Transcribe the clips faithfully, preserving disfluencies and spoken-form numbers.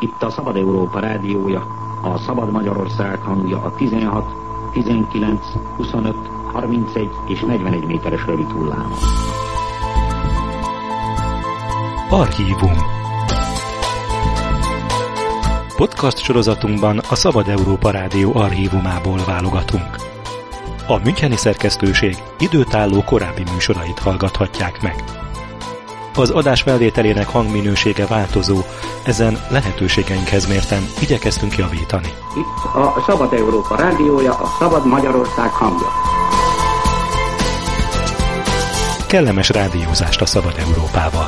Itt a Szabad Európa rádiója, a Szabad Magyarország hangja a tizenhat, tizenkilenc, huszonöt, harmincegy és negyvenegy méteres rövid hullámon. Archívum. Podcast sorozatunkban a Szabad Európa Rádió archívumából válogatunk. A müncheni szerkesztőség időtálló korábbi műsorait hallgathatják meg. Az adás felvételének hangminősége változó, ezen lehetőségeinkhez mérten igyekeztünk javítani. Itt a Szabad Európa rádiója, a Szabad Magyarország hangja. Kellemes rádiózást a Szabad Európával!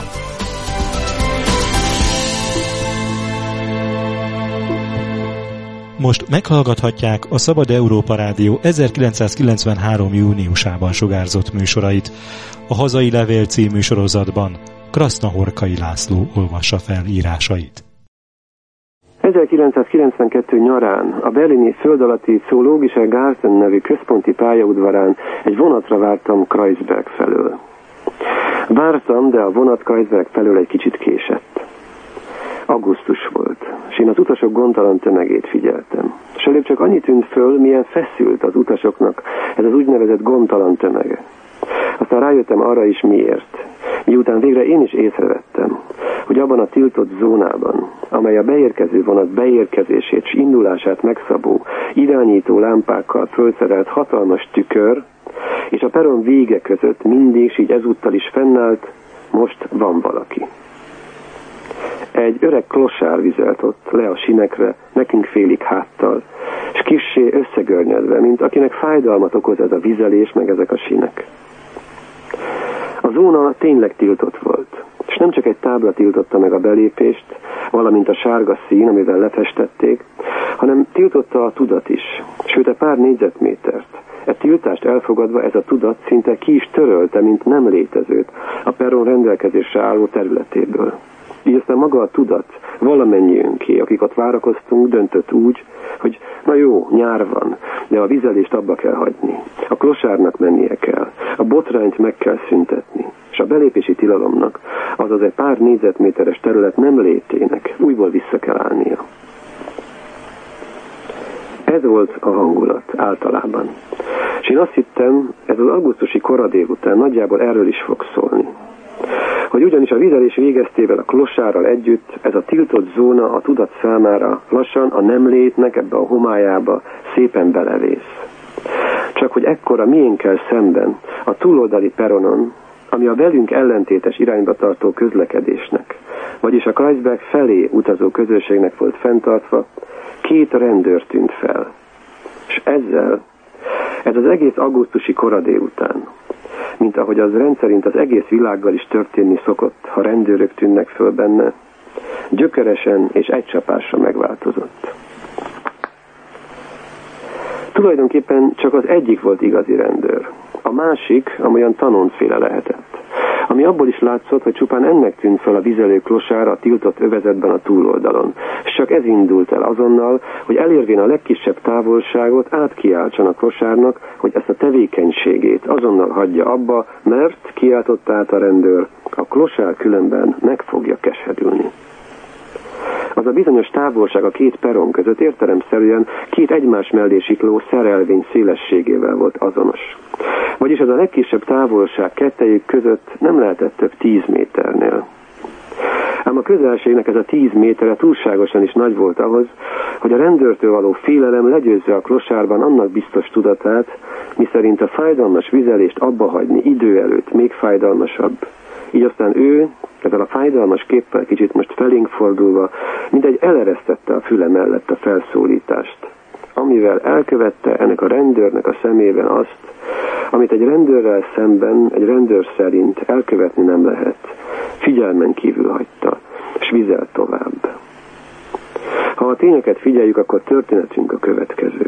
Most meghallgathatják a Szabad Európa Rádió ezerkilencszázkilencvenhárom. júniusában sugárzott műsorait. A Hazai Levél című sorozatban Krasznahorkai László olvassa fel írásait. ezerkilencszázkilencvenkettő nyarán a berlini földalatti Zoologische Garten nevű központi pályaudvarán egy vonatra vártam Kreuzberg felől. Vártam, de a vonat Kreuzberg felől egy kicsit késett. Augusztus volt, és én az utasok gondtalan tömegét figyeltem. S előbb csak annyit tűnt föl, milyen feszült az utasoknak ez az úgynevezett gondtalan tömege. Aztán rájöttem arra is miért. Miután végre én is észrevettem, hogy abban a tiltott zónában, amely a beérkező vonat beérkezését és indulását megszabó, irányító lámpákkal fölszerelt hatalmas tükör, és a peron vége között mindig, s így ezúttal is fennállt, most van valaki. Egy öreg klosár vizelt ott le a sinekre, nekünk félig háttal, és kissé összegörnyedve, mint akinek fájdalmat okoz ez a vizelés, meg ezek a sinek. A zóna tényleg tiltott volt, és nem csak egy tábla tiltotta meg a belépést, valamint a sárga szín, amivel lefestették, hanem tiltotta a tudat is, sőt a pár négyzetmétert. E tiltást elfogadva ez a tudat szinte ki is törölte, mint nem létezőt a peron rendelkezésre álló területéből. Így aztán maga a tudat valamennyiünké, akik ott várakoztunk, döntött úgy, hogy na jó, nyár van, de a vizelést abba kell hagyni. A klosárnak mennie kell, a botrányt meg kell szüntetni, és a belépési tilalomnak, azaz egy pár négyzetméteres terület nem létének, újból vissza kell állnia. Ez volt a hangulat általában. És én azt hittem, ez az augusztusi kora délután nagyjából erről is fog szólni. Hogy ugyanis a vizelés végeztével a klosárral együtt ez a tiltott zóna a tudat számára lassan a nem létnek ebbe a homályába szépen belevész. Csak hogy ekkora miénkkel szemben a túloldali peronon, ami a velünk ellentétes irányba tartó közlekedésnek, vagyis a Kreuzberg felé utazó közösségnek volt fenntartva, két rendőr tűnt fel. És ezzel, ez az egész augusztusi kora délután, mint ahogy az rendszerint az egész világgal is történni szokott, ha rendőrök tűnnek föl benne, gyökeresen és egy csapásra megváltozott. Tulajdonképpen csak az egyik volt igazi rendőr. A másik, amolyan tanonféle lehetett, ami abból is látszott, hogy csupán ennek tűnt fel a vizelő klosár a tiltott övezetben a túloldalon, és csak ez indult el azonnal, hogy elérvén a legkisebb távolságot átkiáltson a klosárnak, hogy ezt a tevékenységét azonnal hagyja abba, mert, kiáltott át a rendőr, a klosár különben meg fogja keserülni. Az a bizonyos távolság a két peron között értelemszerűen két egymás mellé sikló szerelvény szélességével volt azonos. Vagyis az a legkisebb távolság kettejük között nem lehetett több tíz méternél. Ám a közelségnek ez a tíz métere túlságosan is nagy volt ahhoz, hogy a rendőrtől való félelem legyőzze a klosárban annak biztos tudatát, miszerint a fájdalmas vizelést abba hagyni idő előtt még fájdalmasabb. Így aztán ő, ezzel a fájdalmas képpel kicsit most felénk fordulva, mindegy eleresztette a füle mellett a felszólítást, amivel elkövette ennek a rendőrnek a szemében azt, amit egy rendőrrel szemben, egy rendőr szerint elkövetni nem lehet. Figyelmen kívül hagyta, s vizelt tovább. Ha a tényeket figyeljük, akkor történetünk a következő.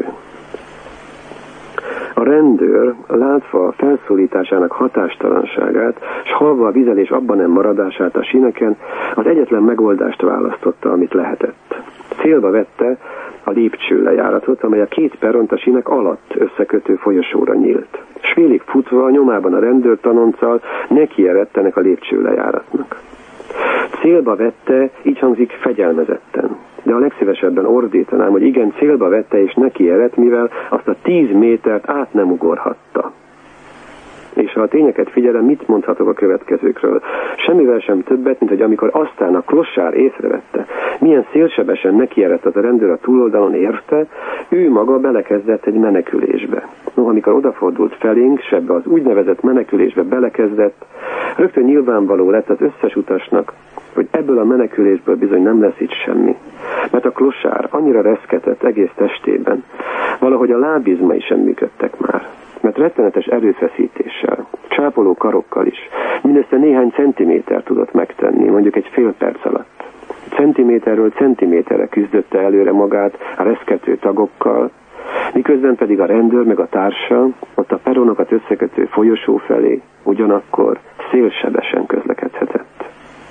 A rendőr, látva a felszólításának hatástalanságát, s hallva a vizelés abban nem maradását a sineken, az egyetlen megoldást választotta, amit lehetett. Célba vette a lépcsőlejáratot, amely a két peront a sinek alatt összekötő folyosóra nyílt. S félig futva a nyomában a rendőrtanonccal nekierett ennek a lépcsőlejáratnak. Célba vette, így hangzik, fegyelmezetten. de a legszívesebben ordítanám, hogy igen, célba vette és neki eredt, mivel azt a tíz métert át nem ugorhatta. És ha a tényeket figyelem, mit mondhatok a következőkről? Semmivel sem többet, mint hogy amikor aztán a klossár észrevette, milyen szélsebesen nekierett az a rendőr a túloldalon érte, ő maga belekezdett egy menekülésbe. No, amikor odafordult felénk, s ebbe az úgynevezett menekülésbe belekezdett, rögtön nyilvánvaló lett az összes utasnak, hogy ebből a menekülésből bizony nem lesz itt semmi. Mert a klossár annyira reszketett egész testében, valahogy a lábizmai sem működtek már. Mert rettenetes erőfeszítéssel, csápoló karokkal is mindössze néhány centiméter tudott megtenni, mondjuk egy fél perc alatt. Centiméterről centiméterre küzdötte előre magát a reszkető tagokkal, miközben pedig a rendőr meg a társa ott a peronokat összekötő folyosó felé ugyanakkor szélsebesen közlekedhetett.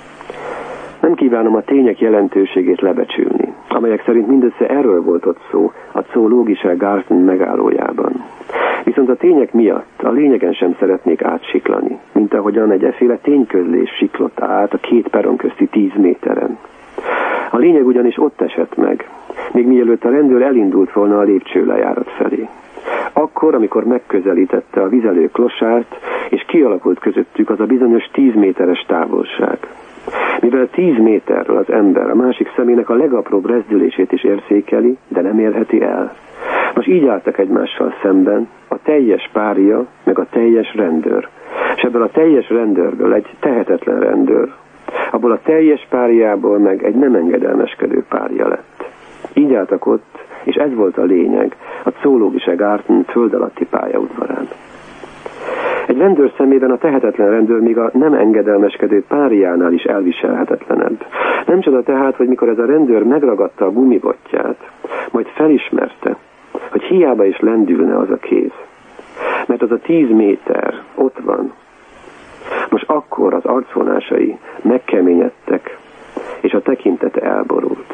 Nem kívánom a tények jelentőségét lebecsülni, amelyek szerint mindössze erről volt ott szó a Zoologische Garten megállójában. Viszont a tények miatt a lényegen sem szeretnék átsiklani, mint ahogyan egy efféle tényközlés siklott át a két peron közti tíz méteren. A lényeg ugyanis ott esett meg, még mielőtt a rendőr elindult volna a lépcsőlejárat felé. Akkor, amikor megközelítette a vizelő klossárt, és kialakult közöttük az a bizonyos tíz méteres távolság. Mivel tíz méterről az ember a másik szemének a legapróbb rezdülését is érzékeli, de nem érheti el. Most így álltak egymással szemben a teljes párja, meg a teljes rendőr. És ebből a teljes rendőrből egy tehetetlen rendőr, abból a teljes párjából meg egy nem engedelmeskedő párja lett. Így álltak ott, és ez volt a lényeg a Zoologische Garten föld alatti pályaudvarán. Egy rendőr szemében a tehetetlen rendőr még a nem engedelmeskedő párjánál is elviselhetetlenebb. Nem csoda tehát, hogy mikor ez a rendőr megragadta a gumibotját, majd felismerte, hogy hiába is lendülne az a kéz. Mert az a tíz méter ott van. Most akkor az arcvonásai megkeményedtek, és a tekintete elborult.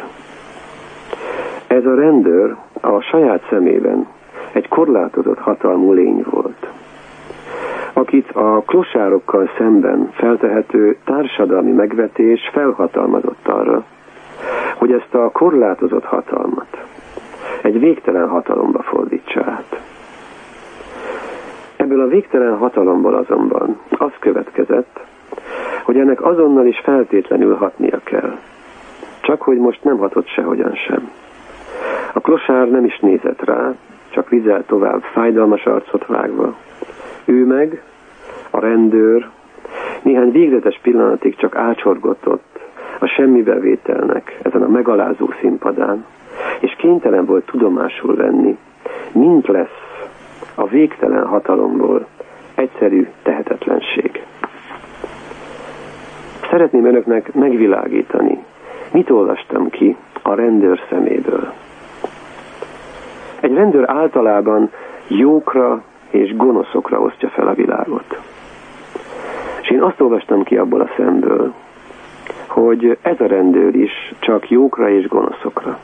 Ez a rendőr a saját szemében egy korlátozott hatalmú lény volt, akit a klossárokkal szemben feltehető társadalmi megvetés felhatalmazott arra, hogy ezt a korlátozott hatalmat egy végtelen hatalomba fordítsa át. Ebből a végtelen hatalomból azonban az következett, hogy ennek azonnal is feltétlenül hatnia kell. Csak hogy most nem hatott sehogyan sem. A klossár nem is nézett rá, csak vizel tovább fájdalmas arcot vágva. Ő meg, a rendőr, néhány végzetes pillanatig csak ácsorgott ott a semmibevételnek ezen a megalázó színpadán, és kénytelen volt tudomásul venni, mint lesz a végtelen hatalomból egyszerű tehetetlenség. Szeretném önöknek megvilágítani, mit olvastam ki a rendőr szeméből. Egy rendőr általában jókra és gonoszokra osztja fel a világot. És én azt olvastam ki abból a szemből, hogy ez a rendőr is csak jókra és gonoszokra.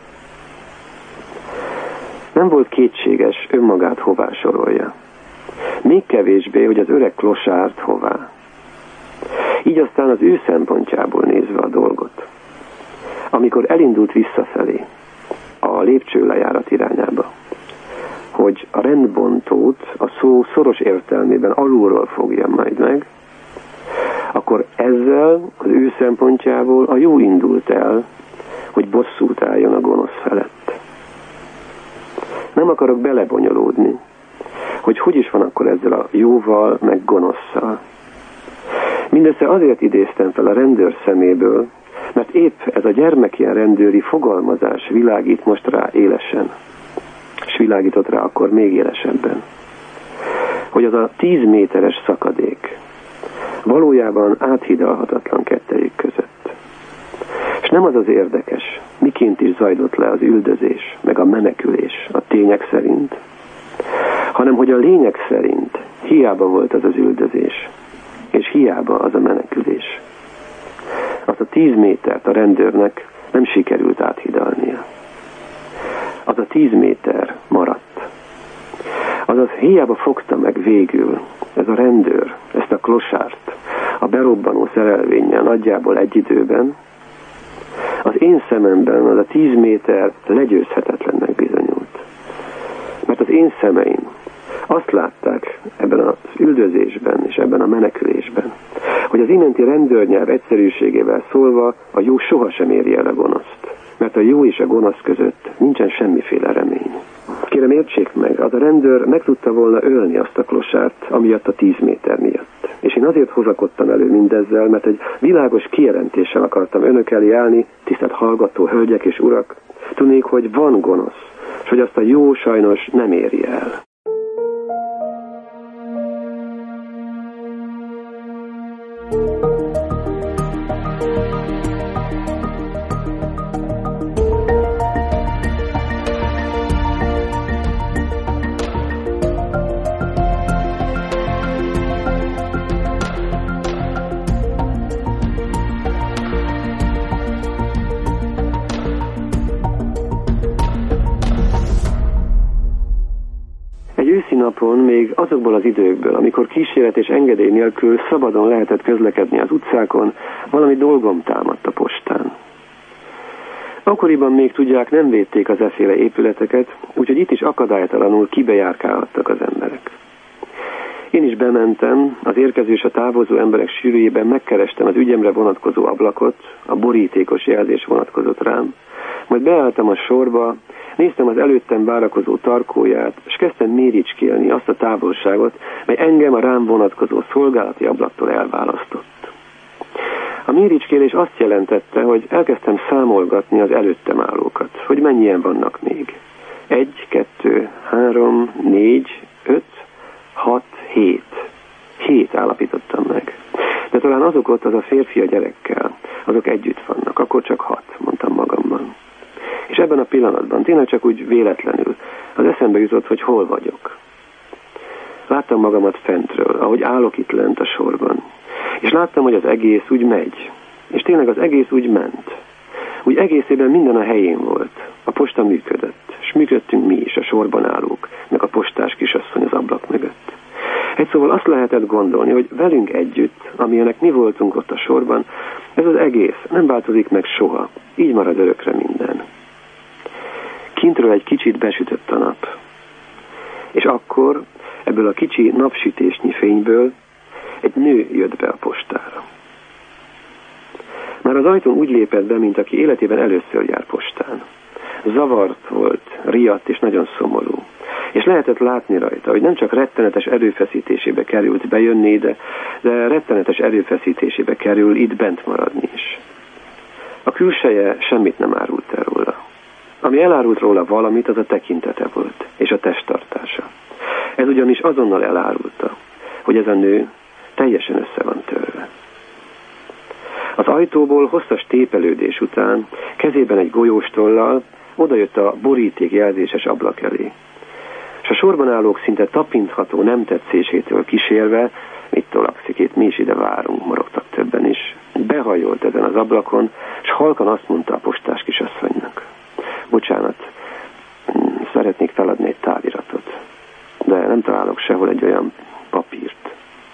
Nem volt kétséges önmagát hová sorolja. Még kevésbé, hogy az öreg klossárt hová. Így aztán az ő szempontjából nézve a dolgot. Amikor elindult visszafelé, a lépcsőlejárat irányába, hogy a rendbontót a szó szoros értelmében alulról fogja majd meg, akkor ezzel az ő szempontjából a jó indult el, hogy bosszút álljon a gonosz felett. Nem akarok belebonyolódni, hogy hogy is van akkor ezzel a jóval, meg gonosszal. Mindössze azért idéztem fel a rendőr szeméből, mert épp ez a gyermekien rendőri fogalmazás világít most rá élesen, és világított rá akkor még élesebben, hogy az a tíz méteres szakadék valójában áthidalhatatlan kettejük között. És nem az az érdekes, miként is zajlott le az üldözés, meg a menekülés a tények szerint, hanem hogy a lények szerint hiába volt az az üldözés, és hiába az a menekülés. Azt a tíz métert a rendőrnek nem sikerült áthidalnia. Az a tíz méter maradt. Azaz hiába fogta meg végül ez a rendőr, ezt a klossárt a berobbanó szerelvénnyel nagyjából egy időben, az én szememben az a tíz méter legyőzhetetlennek bizonyult. Mert az én szemeim azt látták ebben az üldözésben és ebben a menekülésben, hogy az iménti rendőrnyelv egyszerűségével szólva a jó sohasem éri el a gonoszt, mert a jó és a gonosz között nincsen semmiféle remény. Kérem, értsék meg, az a rendőr meg tudta volna ölni azt a klosárt, amiatt a tíz méter miatt. És én azért hozakodtam elő mindezzel, mert egy világos kijelentéssel akartam önök elé állni, tisztelt hallgató hölgyek és urak, tudnék, hogy van gonosz, és hogy azt a jó sajnos nem éri el. Napon még azokból az időkből, amikor kíséret és engedély nélkül szabadon lehetett közlekedni az utcákon, valami dolgom támadt a postán. Akkoriban még tudják, nem védték az efféle épületeket, úgyhogy itt is akadálytalanul kibejárkálhattak az emberek. Én is bementem, az érkező és a távozó emberek sűrűjében megkerestem az ügyemre vonatkozó ablakot, a borítékos jelzés vonatkozott rám, majd beálltam a sorba, néztem az előttem várakozó tarkóját, és kezdtem méricskélni azt a távolságot, mely engem a rám vonatkozó szolgálati ablaktól elválasztott. A méricskélés azt jelentette, hogy elkezdtem számolgatni az előttem állókat, hogy mennyien vannak még. Egy, kettő, három, négy, öt, hat, hét. Hét állapítottam meg. De talán azok ott, az a férfi a gyerekkel, azok együtt vannak, akkor csak hat, mondtam magamban. És ebben a pillanatban, tényleg csak úgy véletlenül, az eszembe jutott, hogy hol vagyok. Láttam magamat fentről, ahogy állok itt lent a sorban. És láttam, hogy az egész úgy megy. És tényleg az egész úgy ment. Úgy egészében minden a helyén volt. A posta működött. És működtünk mi is, a sorban állók, meg a postás kisasszony az ablak mögött. Egy szóval azt lehetett gondolni, hogy velünk együtt, amilyenek mi voltunk ott a sorban, ez az egész nem változik meg soha. Így marad örökre minden. Kintről egy kicsit besütött a nap. És akkor ebből a kicsi napsütésnyi fényből egy nő jött be a postára. Már az ajtón úgy lépett be, mint aki életében először jár postán. Zavart volt, riadt és nagyon szomorú. És lehetett látni rajta, hogy nem csak rettenetes erőfeszítésébe került bejönni ide, de rettenetes erőfeszítésébe kerül itt bent maradni is. A külseje semmit nem árult el róla. Ami elárult róla valamit, az a tekintete volt, és a testtartása. Ez ugyanis azonnal elárulta, hogy ez a nő teljesen össze van törve. Az ajtóból hosszas tépelődés után kezében egy golyóstollal odajött a boríték jelzéses ablak elé. És a sorban állók szinte tapintható nem tetszésétől kísérve, mit tolakszik itt, mi is ide várunk, morogtak többen is, behajolt ezen az ablakon, és halkan azt mondta a postás kisasszonynak: bocsánat, szeretnék feladni egy táviratot, de nem találok sehol egy olyan papírt.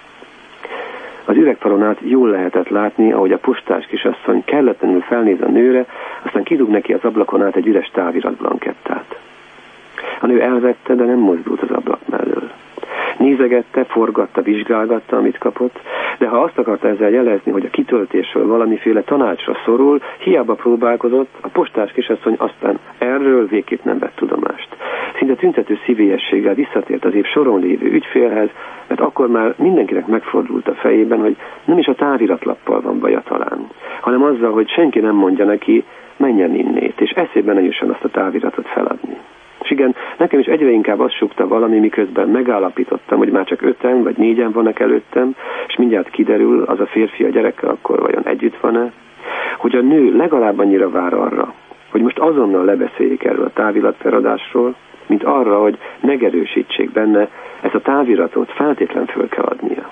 Az üvegfalon át jól lehetett látni, ahogy a postás kisasszony kelletlenül felnéz a nőre, aztán kidug neki az ablakon át egy üres táviratblankettát. A nő elvette, de nem mozdult az ablak mellől. Nézegette, forgatta, vizsgálgatta, amit kapott, de ha azt akarta ezzel jelezni, hogy a kitöltésről valamiféle tanácsra szorul, hiába próbálkozott, a postás kisasszony aztán erről végképp nem vett tudomást. Szinte tüntető szívélyességgel visszatért az épp soron lévő ügyfélhez, mert akkor már mindenkinek megfordult a fejében, hogy nem is a táviratlappal van baja talán, hanem azzal, hogy senki nem mondja neki, menjen innét, és eszébe ne jusson azt a táviratot feladni. És igen, nekem is egyre inkább azt súgta valami, miközben megállapítottam, hogy már csak öten vagy négyen vannak előttem, és mindjárt kiderül, az a férfi a gyerekkel akkor vajon együtt van-e, hogy a nő legalább annyira vár arra, hogy most azonnal lebeszéljék erről a táviratfeladásról, mint arra, hogy megerősítsék benne, ezt a táviratot feltétlen föl kell adnia.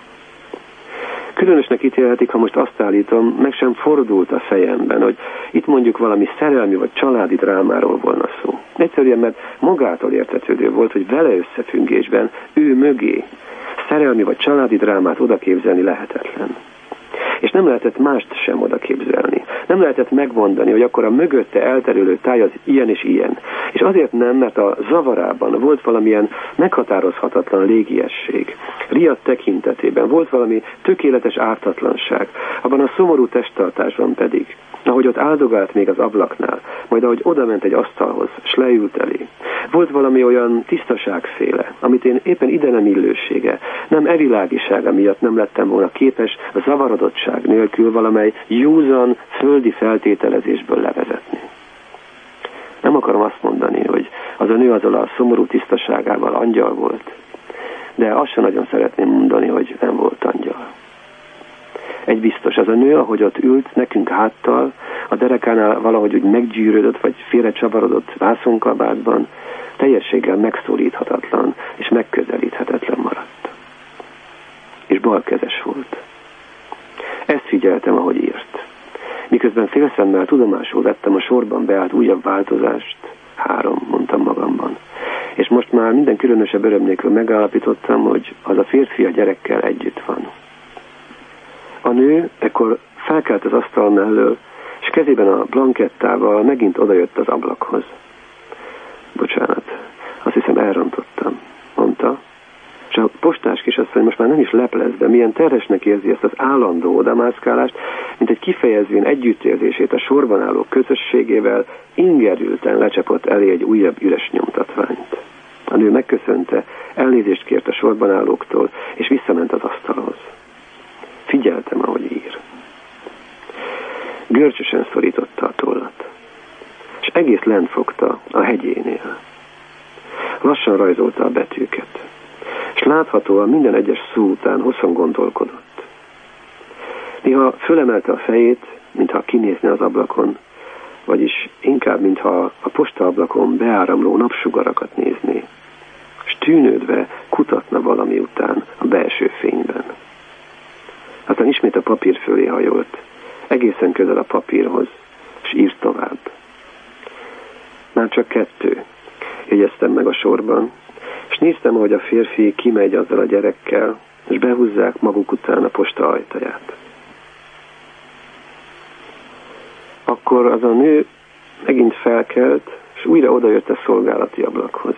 Különösnek ítélhetik, ha most azt állítom, meg sem fordult a fejemben, hogy itt mondjuk valami szerelmi vagy családi drámáról volna szó. Egyszerűen, mert magától értetődő volt, hogy vele összefüggésben, ő mögé szerelmi vagy családi drámát odaképzelni lehetetlen. És nem lehetett mást sem odaképzelni, Nem lehetett megmondani, hogy akkor a mögötte elterülő táj az ilyen és ilyen. És azért nem, mert a zavarában volt valamilyen meghatározhatatlan légiesség. Riadt tekintetében volt valami tökéletes ártatlanság. Abban a szomorú testtartásban pedig, ahogy ott áldogált még az ablaknál, majd ahogy odament egy asztalhoz, s leült elé. Volt valami olyan tisztaságféle, amit én éppen ide nem illősége, nem evilágisága miatt nem lettem volna képes a zavarodottság nélkül valamely józan, földi feltételezésből levezetni. Nem akarom azt mondani, hogy az a nő azzal a szomorú tisztaságával angyal volt, de azt sem nagyon szeretném mondani, hogy nem volt angyal. Egy biztos, az a nő, ahogy ott ült, nekünk háttal, a derekánál valahogy úgy meggyűrődött, vagy félrecsavarodott vászonkabátban, teljességgel megszólíthatatlan és megközelíthetetlen maradt. És balkezes volt. Ezt figyeltem, ahogy írt. Miközben félszemmel tudomásul vettem a sorban beállt újabb változást, három, mondtam magamban. És most már minden különösebb öröm nélkül megállapítottam, hogy az a férfi a gyerekkel együtt van. A nő ekkor felkelt az asztal mellől, és kezében a blankettával megint odajött az ablakhoz. Bocsánat, azt hiszem elrontottam, mondta. És a postás kisasszony most már nem is leplez, de milyen terhesnek érzi ezt az állandó odamászkálást, mint egy kifejezvén együttérzését a sorban álló közösségével, ingerülten lecsapott elé egy újabb üres nyomtatványt. A nő megköszönte, elnézést kért a sorban állóktól, és visszament az asztalhoz. Figyeltem, ahogy ír. Görcsösen szorította a tollat, és egész lent fogta a hegyénél. Lassan rajzolta a betűket, és láthatóan minden egyes szó után hosszan gondolkodott. Néha fölemelte a fejét, mintha kinézne az ablakon, vagyis inkább, mintha a postaablakon beáramló napsugarakat nézné, és tűnődve kutatna valami után a belső fényben. Aztán ismét a papír fölé hajolt, egészen közel a papírhoz, és írt tovább. Már csak kettő, jegyeztem meg a sorban, és néztem, ahogy a férfi kimegy azzal a gyerekkel, és behúzzák maguk után a posta ajtaját. Akkor az a nő megint felkelt, és újra odajött a szolgálati ablakhoz.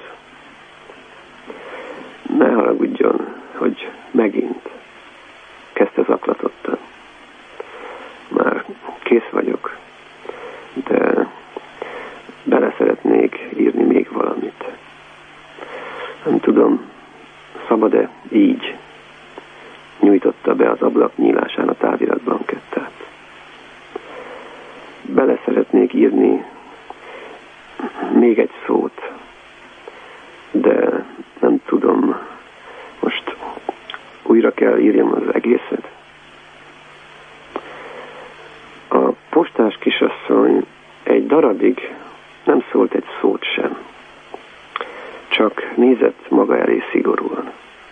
Ne haragudjon, hogy megint, kezdte zaklatottan. Már kész vagyok, de bele szeretnék írni még valamit. Nem tudom, szabad-e így? Nyújtotta be az ablak nyílásán a táviratblankettát. Bele szeretnék írni még egy szót, de nem tudom, most újra kell írjam az egészet. A postás kisasszony egy darabig nem szólt egy szót sem, csak nézett maga elé szigorúan.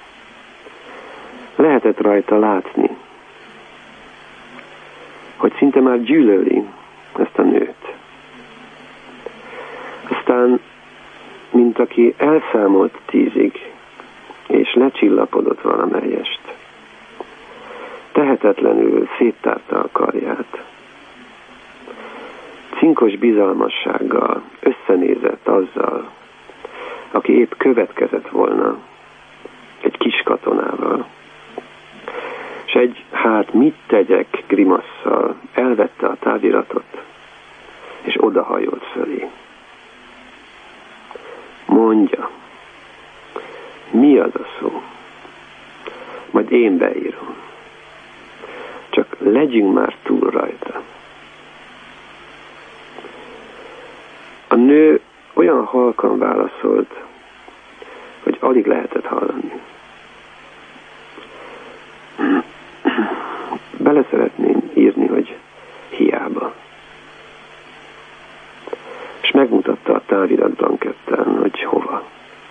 Lehetett rajta látni, hogy szinte már gyűlöli ezt a nőt. Aztán, mint aki elszámolt tízig, és lecsillapodott valamelyest, tehetetlenül széttárta a karját. Cinkos bizalmassággal összenézett azzal, aki épp következett volna egy kis katonával, és egy hát mit tegyek grimasszal elvette a táviratot, és odahajolt fölé. Mondja, mi az a szó? Majd én beírom. Csak legyünk már túl rajta. A nő olyan halkan válaszolt, hogy alig lehetett hallani. Bele szeretném írni, hogy hiába. És megmutatta a táviratblankettán, hogy hova.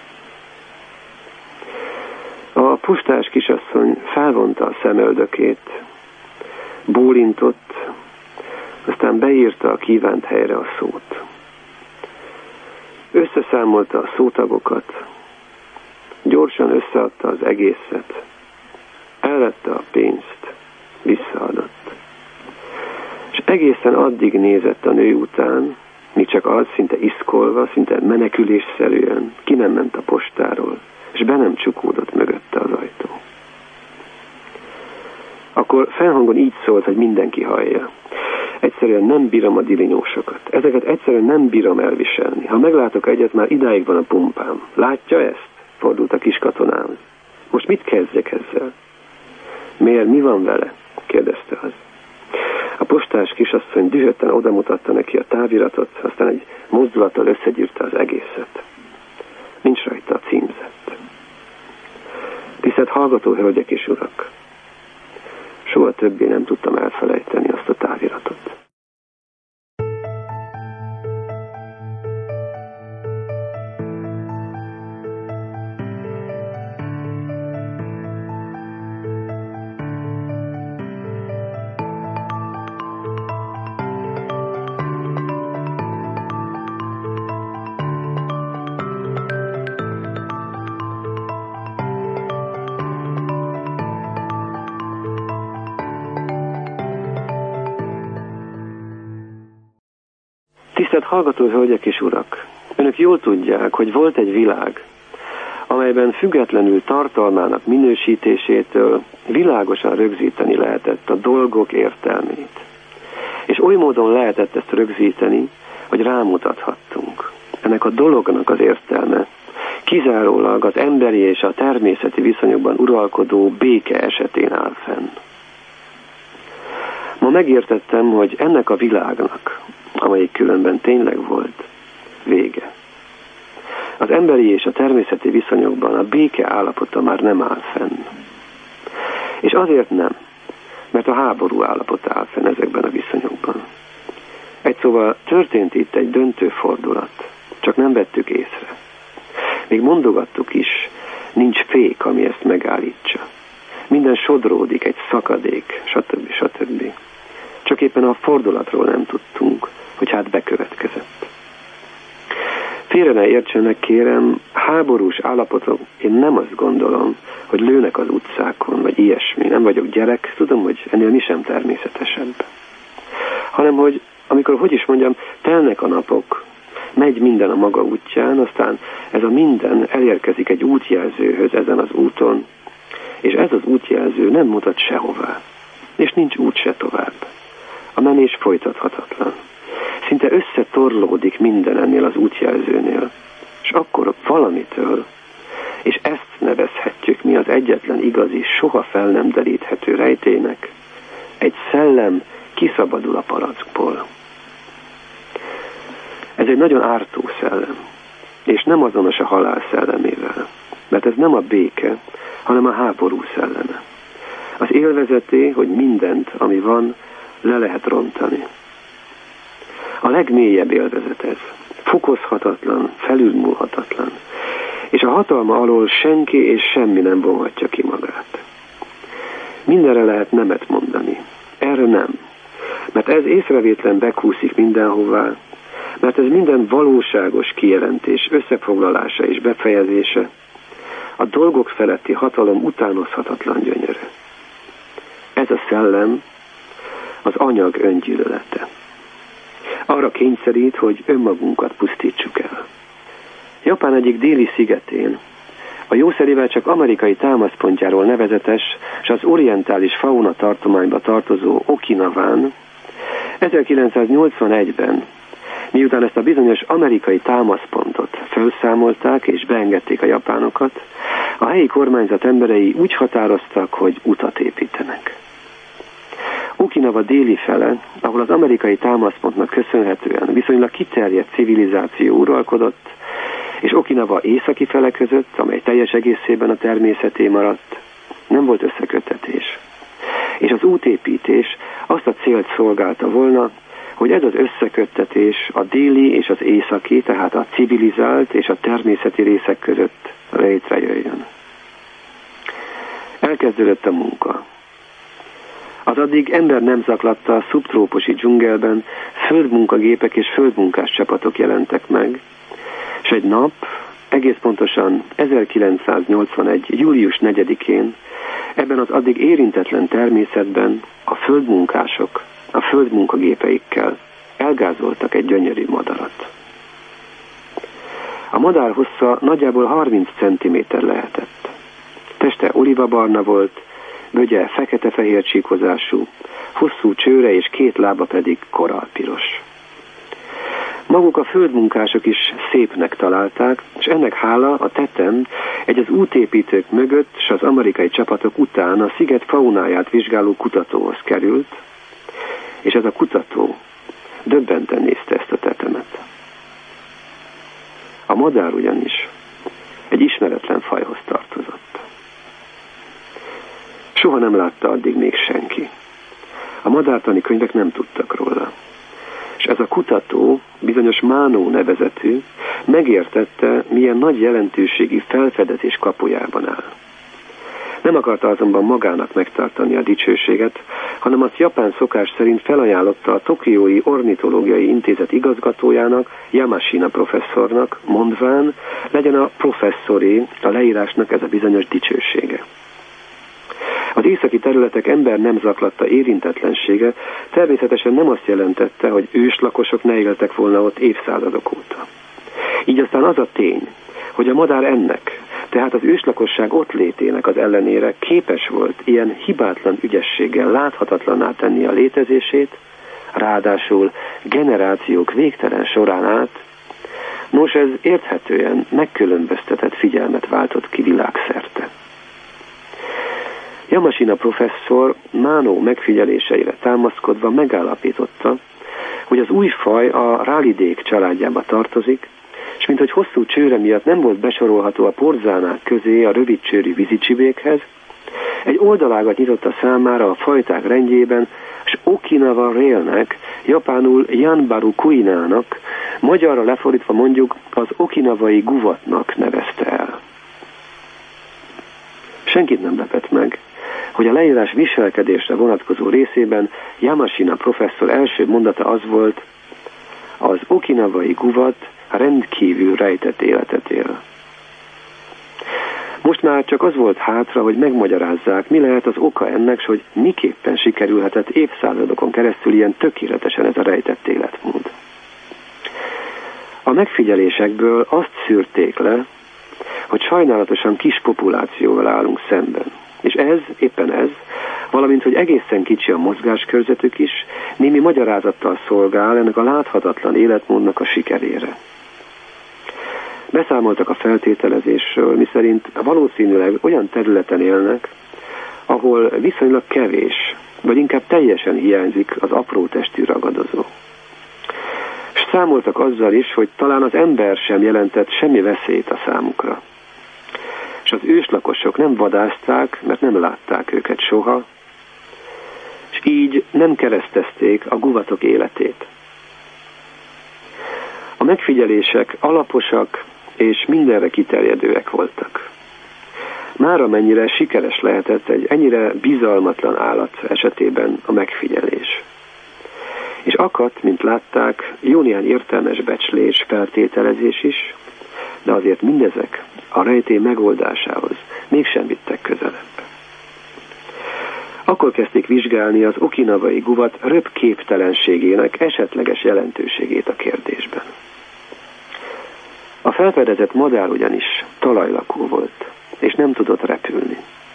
A postás kisasszony felvonta a szemöldökét, bólintott, aztán beírta a kívánt helyre a szót. Összeszámolta a szótagokat, gyorsan összeadta az egészet, elvette a pénzt, visszaadott. És Egészen addig nézett a nő után, míg csak az, szinte iszkolva, szinte menekülésszerűen ki nem ment a postáról, és be nem csukódott mögötte az ajtó. Akkor felhangon így szólt, hogy mindenki hallja. Egyszerűen nem bírom a dilinyósokat. Ezeket egyszerűen nem bírom elviselni. Ha meglátok egyet, már idáig van a pumpám. Látja ezt? Fordult a kis katonához. Most mit kezdjek ezzel? Miért? Mi van vele? Kérdezte az. A postás kisasszony dühötten odamutatta neki a táviratot, aztán egy mozdulattal összegyűrte az egészet. Nincs rajta a címzet. Tisztelt hallgató hölgyek és urak! Soha többé nem tudtam elfelejteni azt a táviratot. Tisztelt hallgató hölgyek és urak! Önök jól tudják, hogy volt egy világ, amelyben függetlenül tartalmának minősítésétől világosan rögzíteni lehetett a dolgok értelmét. És oly módon lehetett ezt rögzíteni, hogy rámutathattunk. Ennek a dolognak az értelme kizárólag az emberi és a természeti viszonyokban uralkodó béke esetén áll fenn. Ma megértettem, hogy ennek a világnak, amelyik különben tényleg volt, vége. Az emberi és a természeti viszonyokban a béke állapota már nem áll fenn. És azért nem, mert a háború állapota áll fenn ezekben a viszonyokban. Egy szóval történt itt egy döntő fordulat, csak nem vettük észre. Még mondogattuk is, nincs fék, ami ezt megállítsa. Minden sodródik, egy szakadék, stb. stb. Csak éppen a fordulatról nem tudtunk, hogy hát bekövetkezett. Félre ne értsenek, kérem, háborús állapotok, én nem azt gondolom, hogy lőnek az utcákon, vagy ilyesmi, nem vagyok gyerek, tudom, hogy ennél mi sem természetesebb. Hanem, hogy amikor, hogy is mondjam, telnek a napok, megy minden a maga útján, aztán ez a minden elérkezik egy útjelzőhöz ezen az úton, és ez az útjelző nem mutat sehová, és nincs út se tovább. A menés folytathatatlan. Szinte összetorlódik minden ennél az útjelzőnél, és akkor valamitől, és ezt nevezhetjük mi az egyetlen igazi, soha fel nem deríthető rejtének, egy szellem kiszabadul a palackból. Ez egy nagyon ártó szellem, és nem azonos a halál szellemével, mert ez nem a béke, hanem a háború szelleme. Az élvezeté, hogy mindent, ami van, le lehet rontani. A legmélyebb élvezet ez, fokozhatatlan, felülmúlhatatlan, és a hatalma alól senki és semmi nem vonhatja ki magát. Mindenre lehet nemet mondani, erre nem, mert ez észrevétlen bekúszik mindenhová, mert ez minden valóságos kijelentés, összefoglalása és befejezése, a dolgok feletti hatalom utánozhatatlan gyönyörű. Ez a szellem az anyag öngyűlölete. Arra kényszerít, hogy önmagunkat pusztítsuk el. Japán egyik déli szigetén, a jószerivel csak amerikai támaszpontjáról nevezetes, és az orientális fauna tartományba tartozó Okinawán ezerkilencszáznyolcvanegyben, miután ezt a bizonyos amerikai támaszpontot felszámolták és beengedték a japánokat, a helyi kormányzat emberei úgy határoztak, hogy utat építenek. Okinawa déli fele, ahol az amerikai támaszpontnak köszönhetően viszonylag kiterjedt civilizáció uralkodott, és Okinawa északi fele között, amely teljes egészében a természeté maradt, nem volt összeköttetés. És az útépítés azt a célt szolgálta volna, hogy ez az összeköttetés a déli és az északi, tehát a civilizált és a természeti részek között létrejöjjön. Elkezdődött a munka. Az addig ember nem zaklatta a szubtrópusi dzsungelben földmunkagépek és földmunkás csapatok jelentek meg, és egy nap, egész pontosan ezerkilencszáznyolcvanegy. július negyedikén ebben az addig érintetlen természetben a földmunkások, a földmunkagépeikkel elgázoltak egy gyönyörű madarat. A madár hossza nagyjából harminc centiméter lehetett. Teste olivabarna volt, bögye fekete-fehér csíkozású, hosszú csőre és két lába pedig korallpiros. Maguk a földmunkások is szépnek találták, és ennek hála a tetem egy az útépítők mögött és az amerikai csapatok után a sziget faunáját vizsgáló kutatóhoz került, és ez a kutató döbbenten nézte ezt a tetemet. A madár ugyanis egy ismeretlen fajhoz tartozott. Soha nem látta addig még senki. A madártani könyvek nem tudtak róla. És ez a kutató, bizonyos Mánó nevezetű, megértette, milyen nagy jelentőségi felfedezés kapujában áll. Nem akarta azonban magának megtartani a dicsőséget, hanem azt japán szokás szerint felajánlotta a Tokiói Ornitológiai Intézet igazgatójának, Yamashina professzornak, mondván, legyen a professzoré a leírásnak ez a bizonyos dicsősége. Az északi területek ember nem zaklatta érintetlensége természetesen nem azt jelentette, hogy őslakosok ne éltek volna ott évszázadok óta. Így aztán az a tény, hogy a madár ennek, tehát az őslakosság ott létének az ellenére képes volt ilyen hibátlan ügyességgel láthatatlanná tenni a létezését, ráadásul generációk végtelen során át, nos ez érthetően megkülönböztetett figyelmet váltott ki világszerte. Yamashina professzor Mánó megfigyeléseire támaszkodva megállapította, hogy az új faj a rálidék családjába tartozik, és minthogy hosszú csőre miatt nem volt besorolható a porzánák közé a rövidcsőrű vízicsibékhez, egy oldalágat nyitott a számára a fajták rendjében, és Okinawa railnek, japánul Yanbaru Kuinának, magyarra lefordítva mondjuk az okinawai guvatnak nevezte el. Senkit nem lepett meg, hogy a leírás viselkedésre vonatkozó részében Yamashina professzor első mondata az volt, az okinawai guvat rendkívül rejtett életet él. Most már csak az volt hátra, hogy megmagyarázzák, mi lehet az oka ennek, s hogy miképpen sikerülhetett évszázadokon keresztül ilyen tökéletesen ez a rejtett életmód. A megfigyelésekből azt szűrték le, hogy sajnálatosan kis populációval állunk szemben. És ez, éppen ez, valamint, hogy egészen kicsi a mozgáskörzetük is, némi magyarázattal szolgál ennek a láthatatlan életmódnak a sikerére. Beszámoltak a feltételezésről, miszerint valószínűleg olyan területen élnek, ahol viszonylag kevés, vagy inkább teljesen hiányzik az apró testű ragadozó. És számoltak azzal is, hogy talán az ember sem jelentett semmi veszélyt a számukra. És az őslakosok nem vadászták, mert nem látták őket soha, és így nem keresztezték a guvatok életét. A megfigyelések alaposak és mindenre kiterjedőek voltak. Már amennyire sikeres lehetett egy ennyire bizalmatlan állat esetében a megfigyelés. És akadt, mint látták, jó néhány értelmes becslés, feltételezés is, de azért mindezek a rejtély megoldásához mégsem vittek közelebb. Akkor kezdték vizsgálni az okinawai guvat röpképtelenségének esetleges jelentőségét a kérdésben. A felfedezett madár ugyanis talajlakó volt, és nem tudott repülni.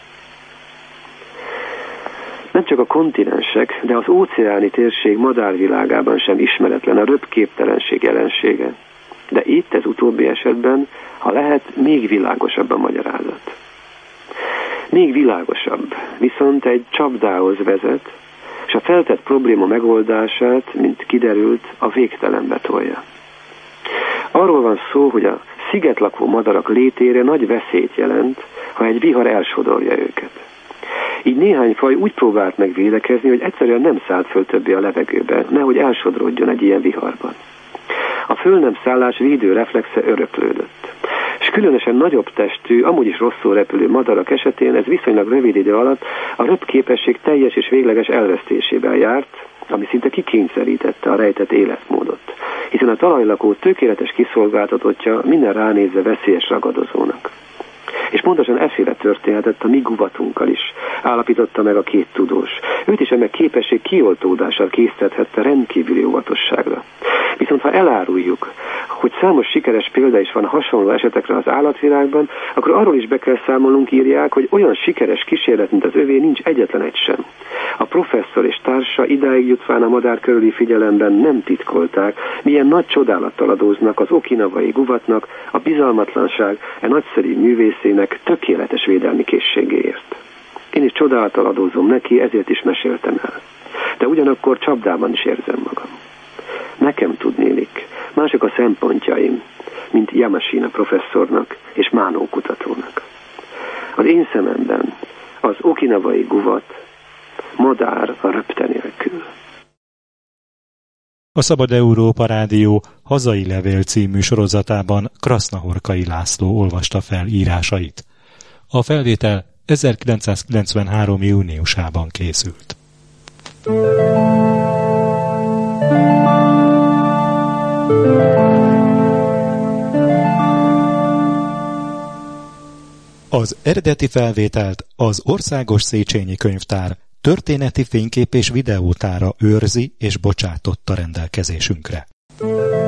Nem csak a kontinensek, de az óceáni térség madárvilágában sem ismeretlen a röpképtelenség jelensége, de itt ez utóbbi esetben, ha lehet, még világosabb a magyarázat. Még világosabb, viszont egy csapdához vezet, és a feltett probléma megoldását, mint kiderült, a végtelenbe tolja. Arról van szó, hogy a szigetlakó madarak létére nagy veszélyt jelent, ha egy vihar elsodorja őket. Így néhány faj úgy próbált meg védekezni, hogy egyszerűen nem szállt föl többé a levegőbe, nehogy elsodródjon egy ilyen viharban. A föl nem szállás védő reflexe öröklődött. És különösen nagyobb testű, amúgy is rosszul repülő madarak esetén ez viszonylag rövid idő alatt a röpképesség teljes és végleges elvesztésével járt, ami szinte kikényszerítette a rejtett életmódot, hiszen a talajlakó tökéletes kiszolgáltatottja minden ránézve veszélyes ragadozónak. És pontosan efféle történhetett a mi guvatunkkal is, állapította meg a két tudós. Őt is ennek képesség kioltódással késztethette rendkívüli óvatosságra. Viszont ha eláruljuk, hogy számos sikeres példa is van hasonló esetekre az állatvilágban, akkor arról is be kell számolnunk, írják, hogy olyan sikeres kísérlet, mint az övé, nincs egyetlen egy sem. A professzor és társa idáig jutván a madár körüli figyelemben nem titkolták, milyen nagy csodálattal adóznak az okinawai guvatnak, a bizalmatlanság e nagyszerű művészének tökéletes védelmi készségéért. Én is csodálattal adózom neki, ezért is meséltem el. De ugyanakkor csapdában is érzem magam. Nekem tudnélik, mások a szempontjaim, mint Yamashina professzornak és Mánó kutatónak. Az én szememben az okinawai guvat madár a röpte nélkül. A Szabad Európa Rádió Hazai Levél című sorozatában Krasznahorkai László olvasta fel írásait. A felvétel ezerkilencszázkilencvenhárom. júniusában készült. Az eredeti felvételt az Országos Széchenyi Könyvtár történeti fénykép és videótára őrzi és bocsátotta rendelkezésünkre.